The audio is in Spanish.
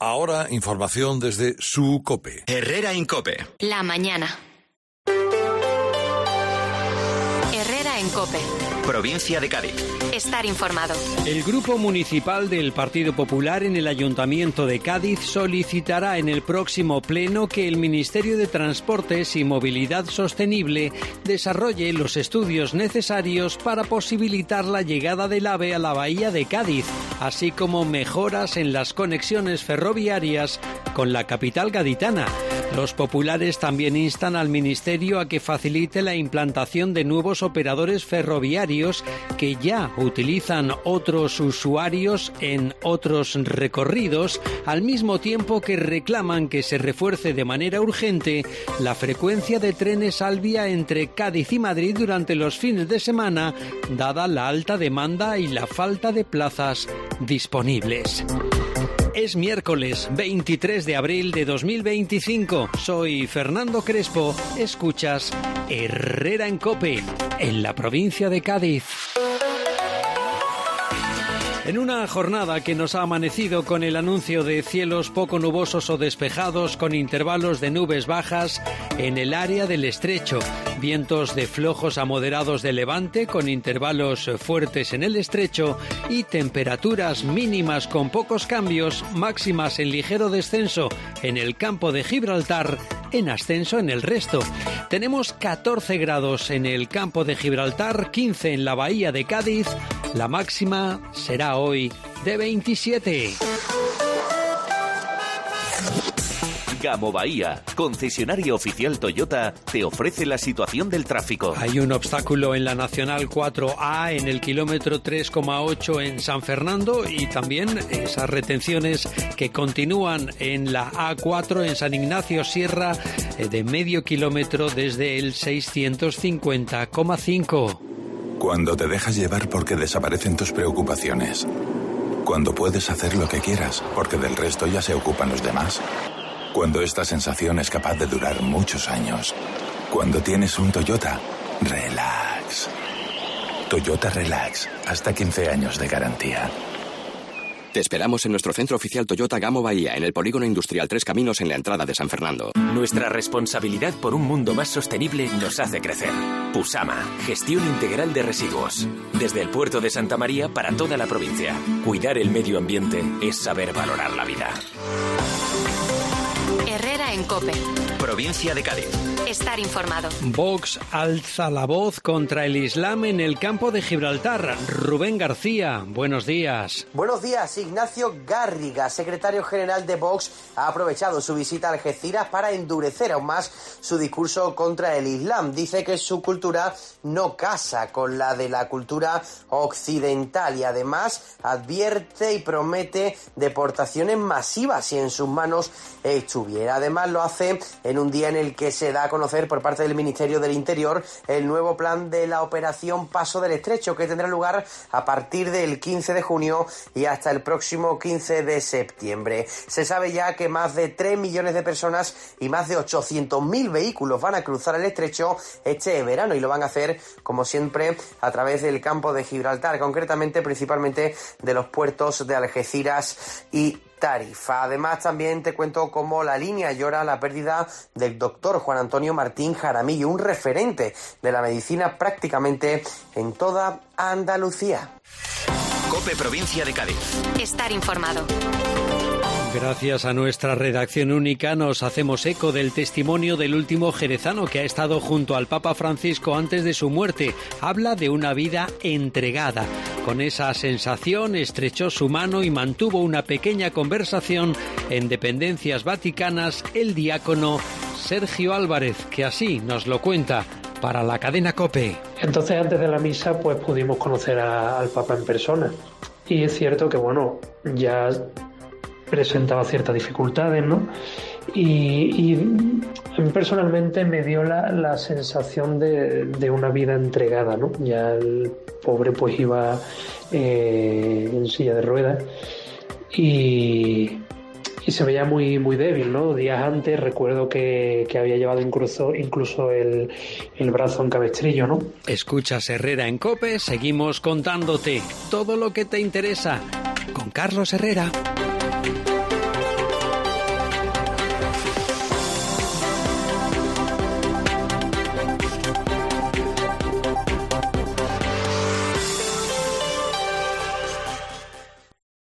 Ahora, información desde su COPE. Herrera en COPE. La mañana. Herrera en COPE. Provincia de Cádiz. Estar informado. El Grupo Municipal del Partido Popular en el Ayuntamiento de Cádiz solicitará en el próximo pleno que el Ministerio de Transportes y Movilidad Sostenible desarrolle los estudios necesarios para posibilitar la llegada del AVE a la bahía de Cádiz, así como mejoras en las conexiones ferroviarias con la capital gaditana. Los populares también instan al Ministerio a que facilite la implantación de nuevos operadores ferroviarios que ya utilizan otros usuarios en otros recorridos, al mismo tiempo que reclaman que se refuerce de manera urgente la frecuencia de trenes al vía entre Cádiz y Madrid durante los fines de semana, dada la alta demanda y la falta de plazas disponibles. Es miércoles 23 de abril de 2025. Soy Fernando Crespo. Escuchas Herrera en COPE, en la provincia de Cádiz. En una jornada que nos ha amanecido con el anuncio de cielos poco nubosos o despejados con intervalos de nubes bajas en el área del estrecho, vientos de flojos a moderados de levante con intervalos fuertes en el estrecho y temperaturas mínimas con pocos cambios, máximas en ligero descenso en el campo de Gibraltar, en ascenso en el resto. Tenemos 14 grados en el campo de Gibraltar, 15 en la bahía de Cádiz. La máxima será hoy de 27. Gamo Bahía, concesionario oficial Toyota, te ofrece la situación del tráfico. Hay un obstáculo en la Nacional 4A en el kilómetro 3,8 en San Fernando y también esas retenciones que continúan en la A4 en San Ignacio Sierra de medio kilómetro desde el 650,5. Cuando te dejas llevar porque desaparecen tus preocupaciones. Cuando puedes hacer lo que quieras porque del resto ya se ocupan los demás. Cuando esta sensación es capaz de durar muchos años. Cuando tienes un Toyota, relax. Toyota Relax, hasta 15 años de garantía. Te esperamos en nuestro centro oficial Toyota Gamo Bahía, en el Polígono Industrial Tres Caminos, en la entrada de San Fernando. Nuestra responsabilidad por un mundo más sostenible nos hace crecer. Pusama, gestión integral de residuos. Desde el puerto de Santa María para toda la provincia. Cuidar el medio ambiente es saber valorar la vida. Herrera en COPE. Provincia de Cádiz. Estar informado. Vox alza la voz contra el Islam en el campo de Gibraltar. Rubén García, buenos días. Buenos días. Ignacio Garriga, secretario general de Vox, ha aprovechado su visita a Algeciras para endurecer aún más su discurso contra el Islam. Dice que su cultura no casa con la de la cultura occidental y además advierte y promete deportaciones masivas si en sus manos estuviera. Además lo hace en un día en el que se da a conocer por parte del Ministerio del Interior el nuevo plan de la operación Paso del Estrecho, que tendrá lugar a partir del 15 de junio y hasta el próximo 15 de septiembre. Se sabe ya que más de 3 millones de personas y más de 800.000 vehículos van a cruzar el estrecho este verano y lo van a hacer, como siempre, a través del campo de Gibraltar, concretamente, principalmente de los puertos de Algeciras y Tarifa. Además, también te cuento cómo la línea llora la pérdida del doctor Juan Antonio Martín Jaramillo, un referente de la medicina prácticamente en toda Andalucía. COPE Provincia de Cádiz. Estar informado. Gracias a nuestra redacción única nos hacemos eco del testimonio del último jerezano que ha estado junto al Papa Francisco antes de su muerte. Habla de una vida entregada. Con esa sensación estrechó su mano y mantuvo una pequeña conversación en dependencias vaticanas el diácono Sergio Álvarez, que así nos lo cuenta para la cadena COPE. Entonces, antes de la misa, pues pudimos conocer al Papa en persona. Y es cierto que, bueno, ya presentaba ciertas dificultades, ¿no? Y a mí personalmente me dio la sensación de una vida entregada, ¿no? Ya el pobre pues iba en silla de ruedas y se veía muy, muy débil, ¿no? Días antes recuerdo que había llevado incluso el brazo en cabestrillo, ¿no? Escuchas Herrera en COPE, seguimos contándote todo lo que te interesa con Carlos Herrera.